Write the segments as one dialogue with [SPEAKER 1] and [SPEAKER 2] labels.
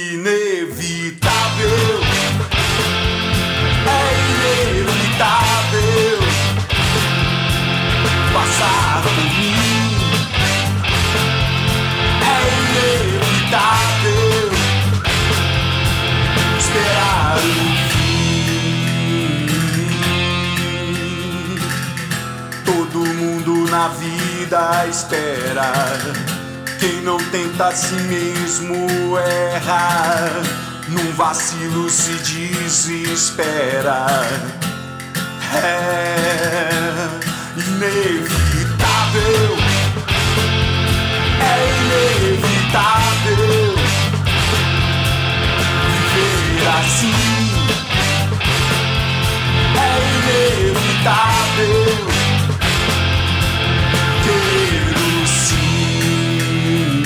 [SPEAKER 1] inevitável, é inevitável passar por mim, é inevitável esperar o fim. Todo mundo na vida espera, quem não tenta a si mesmo erra, num vacilo se desespera. É inevitável, é inevitável viver assim, é inevitável querer o sim.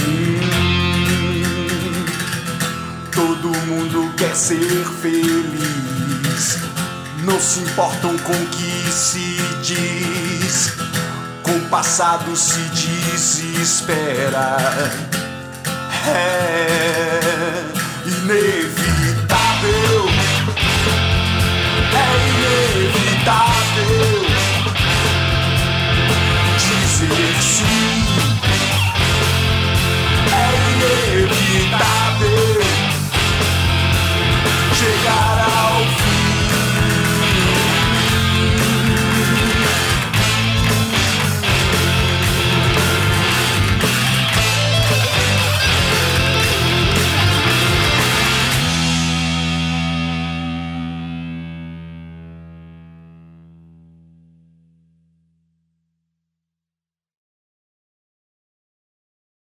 [SPEAKER 1] Todo mundo quer ser feliz, não se importam com o que se diz, com o passado se desespera.